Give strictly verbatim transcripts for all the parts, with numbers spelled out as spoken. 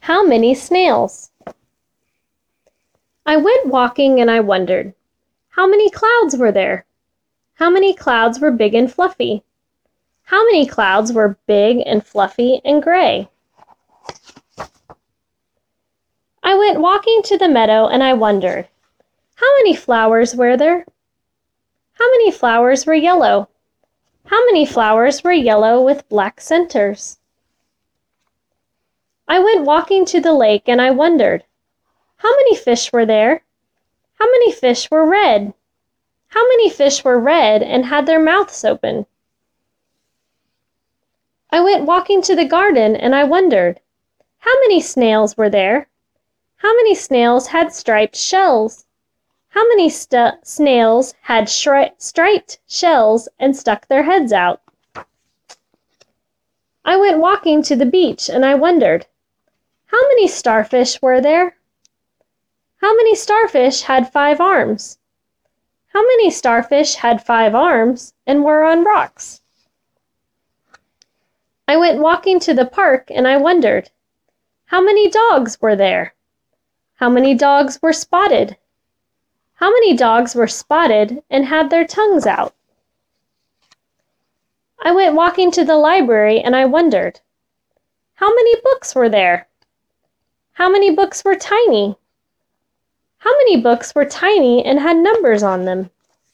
How many snails? I went walking and I wondered, how many clouds were there? How many clouds were big and fluffy? How many clouds were big and fluffy and gray? I went walking to the meadow and I wondered, how many flowers were there? How many flowers were yellow? How many flowers were yellow with black centers? I went walking to the lake and I wondered, how many fish were there? How many fish were red? How many fish were red and had their mouths open? I went walking to the garden and I wondered, how many snails were there? How many snails had striped shells? How many st- snails had shri- striped shells and stuck their heads out? I went walking to the beach and I wondered, how many starfish were there? How many starfish had five arms? How many starfish had five arms and were on rocks? I went walking to the park and I wondered, how many dogs were there? How many dogs were spotted? How many dogs were spotted and had their tongues out? I went walking to the library and I wondered, how many books were there? How many books were tiny? How many books were tiny and had numbers on them?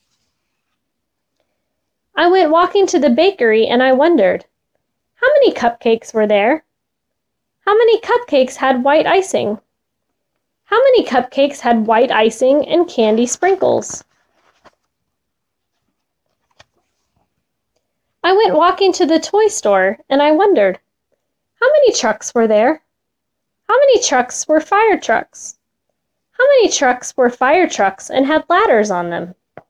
I went walking to the bakery and I wondered, how many cupcakes were there? How many cupcakes had white icing? How many cupcakes had white icing and candy sprinkles? I went walking to the toy store and I wondered, how many trucks were there? How many trucks were fire trucks? How many trucks were fire trucks and had ladders on them?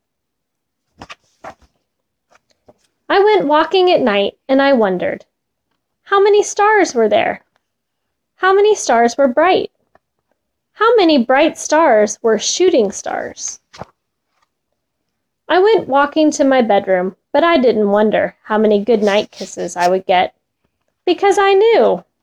I went walking at night and I wondered, how many stars were there? How many stars were bright? How many bright stars were shooting stars? I went walking to my bedroom, but I didn't wonder how many good night kisses I would get, because I knew